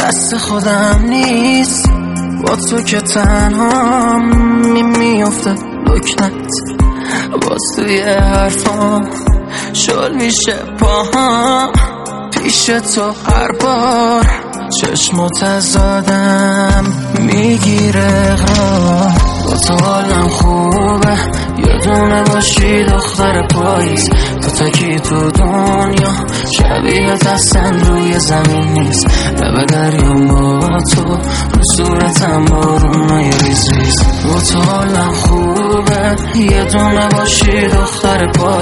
دست خودم نیست، با تو که تنها میفته لکنت، باز توی حرفام شل میشه پاهام، پیش تو هر بار چشم تزادم میگیره اقرار. با تو حالم خوبه، یه دونه باشی دختر پاییز، تو تکی تو دنیا شبیه دستن روی زمین نیست، لب دریام با تو رو صورتم بارونای ریز ریز. با تو حالم خوبه، یه دونه باشی دختر پاییز.